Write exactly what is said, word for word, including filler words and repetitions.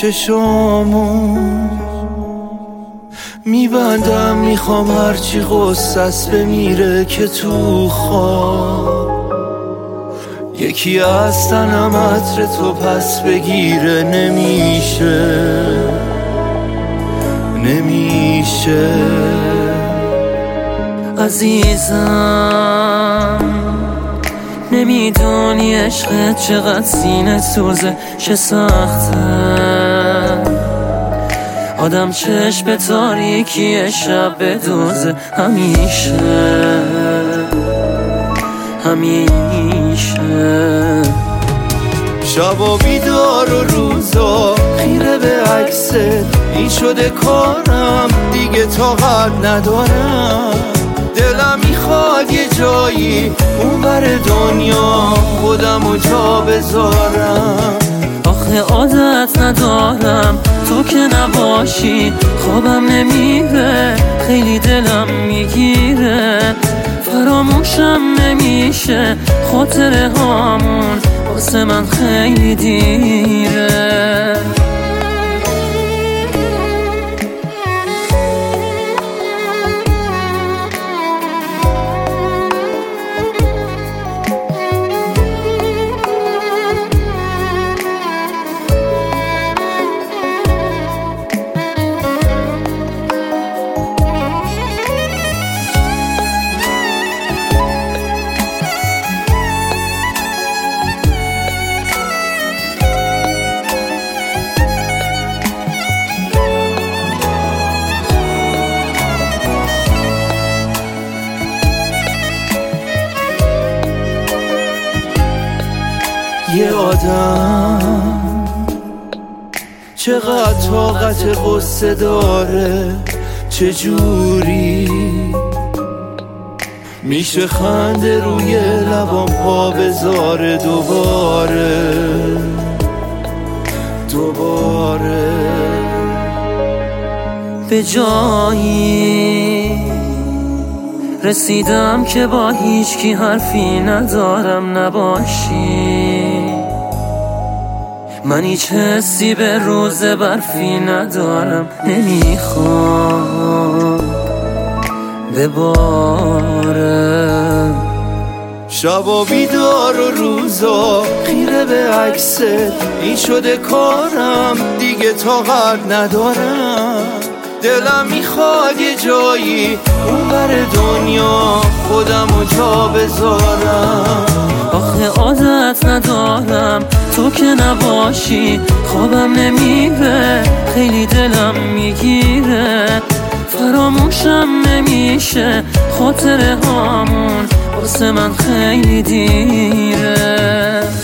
چشامو میبندم، میخوام هرچی غصص بمیره که تو خواب یکی از تنم عطر تو پس بگیره. نمیشه نمیشه عزیزم، نمیدونی عشقت چقدر سینه سوزه، چه سخته آدم چشم تاریکی شب بدوزه. همیشه همیشه شبا بیدار و روزا خیره به عکست، این شده کارم دیگه طاقت ندارم. دلم میخواد یه جایی اونور دنیا خودمو جا بذارم. آخه عادت ندارم تو که نباشی، خوابم نمیره، خیلی دلم میگیره، فراموشم نمیشه خاطره هامون، واسه من خیلی دیره. یه آدم چقدر طاقت غصه داره، چجوری میشه خنده روی لبام پا بذاره دوباره دوباره. به جایی رسیدم که با هیچ کی حرفی ندارم نباشی، من هیچ حسی به روز برفی ندارم، نمیخوام بباره. شبا بیدار و روزا خیره به عکست، این شده کارم دیگه طاقت ندارم. دلم میخواد یه جایی اونور دنیا خودمو جا بذارم. آخه عادت ندارم تو که نباشی، خوابم نمیره، خیلی دلم میگیره، فراموشم نمیشه خاطره هامون، واسه من خیلی دیره.